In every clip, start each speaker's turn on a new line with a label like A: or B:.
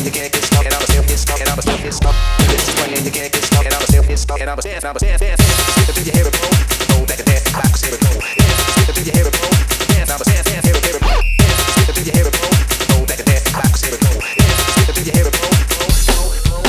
A: you can't get stuck, and I'ma still get stuck, and I'ma still get stuck. This is playing, you can't get stuck, and I'ma still get stuck, and I'ma dance, and I'ma dance, dance, dance. Slip through your hair and roll, roll back and dance, back, slip and roll. Slip through your hair and roll, dance, I'ma dance, dance, hair and roll. Slip through your hair and roll, roll back and dance, back, slip and roll. Slip through your hair and roll, roll, roll, roll.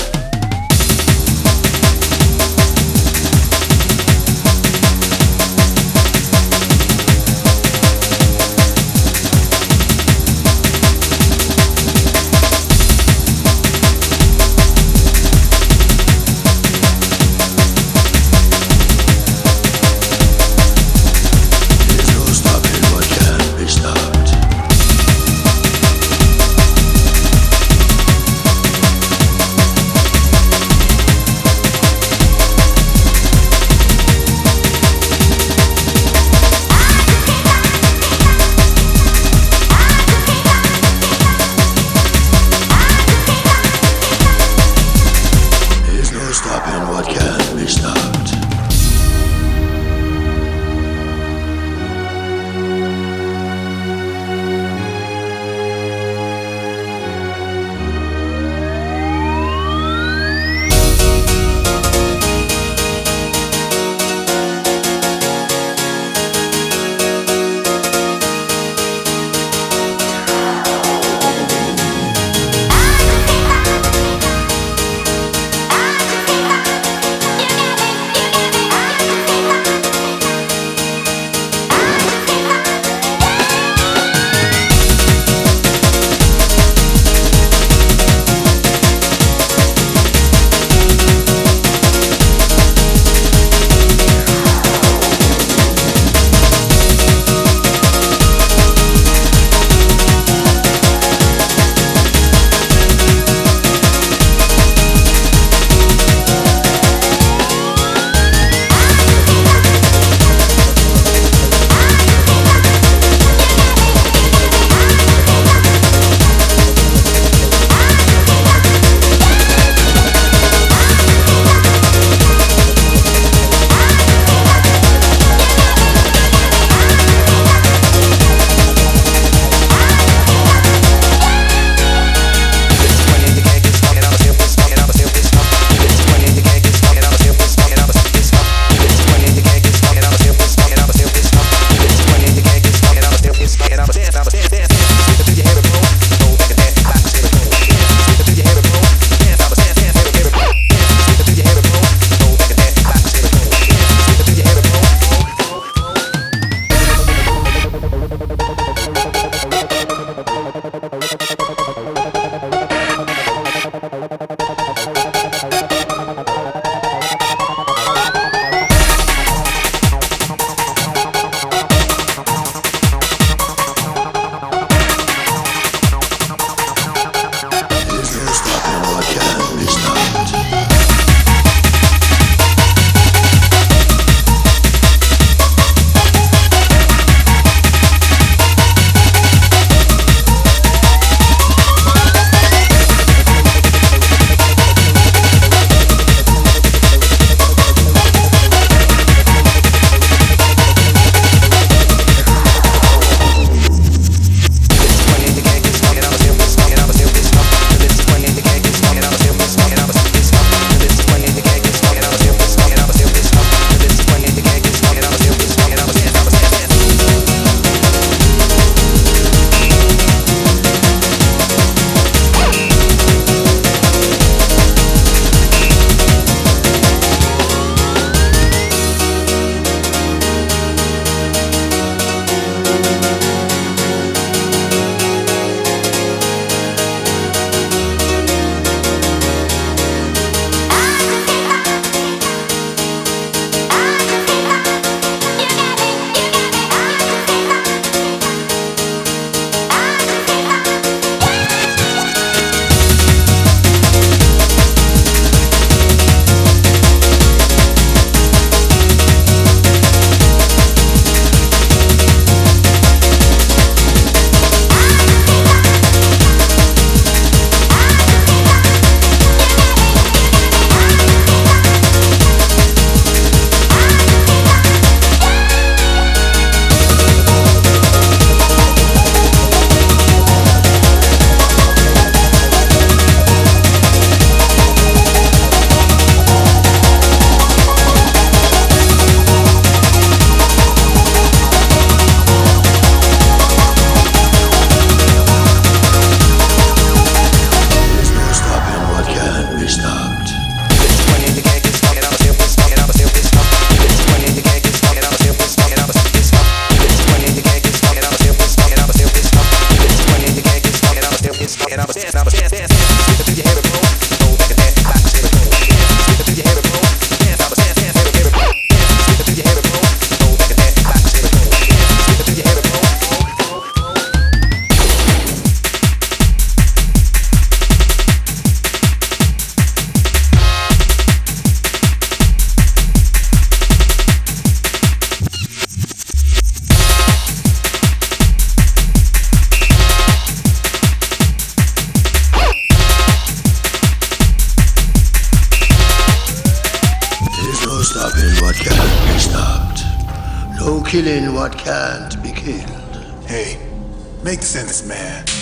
B: What can't be stopped. No killing what can't be killed.
C: Hey, make sense, man.